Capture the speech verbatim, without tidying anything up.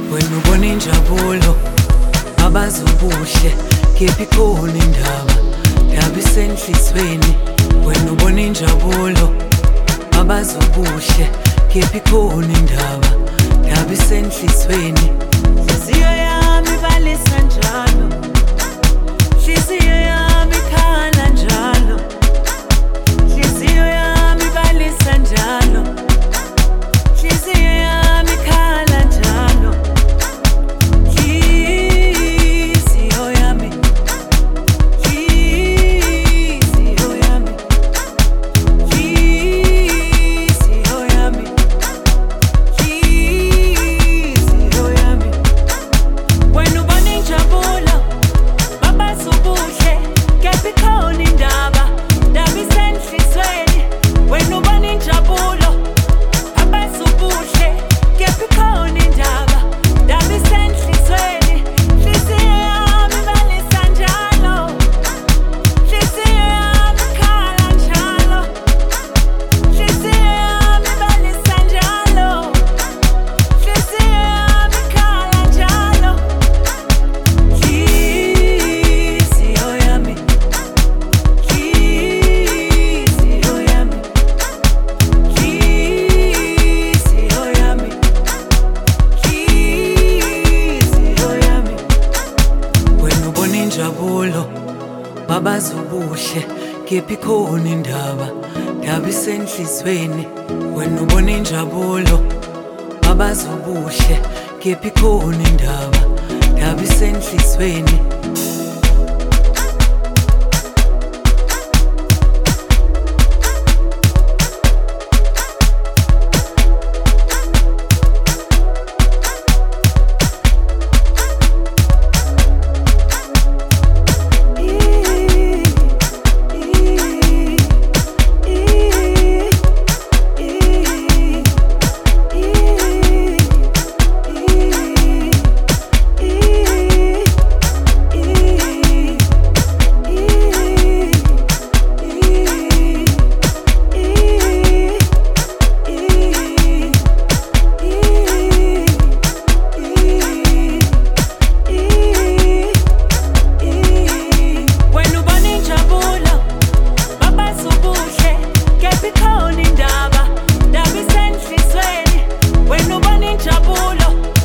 wena ubona injabulo abazi ubuhle kephi khona indaba ndaba isenhlizweni wena ubona injabulo abazi ubuhle kephi khona indaba ndaba isenhlizweni hliziyo yami balisa njalo hliziyo yami khala njalo hliziyo yami balisa njalo hliziyo yami khala njalo hliziyo yami hliziyo yami hliziyo yami hliziyo yami wena ubona injabulo babazi ubuhle kephi khona indaba ndaba isenhlizweni wena ubona injabulo abazi ubuhle kephi khona indaba ndaba isenhlizweni hliziyo yami balisa njalo hliziyo yami khala njalo hliziyo yami balisa njalo hliziyo yami khala njalo hliziyo yami hliziyo yami hliziyo yami hliziyo yami wena ubona injabulo babazi ubuhle kephi khona indaba ndaba isenhlizweni wena ubona injabulo babazi ubuhle kephi khona indaba ndaba isenhlizweni wena ubona injabulo babazi ubuhle kephi khona indaba ndaba isenhlizweni wena ubona injabulo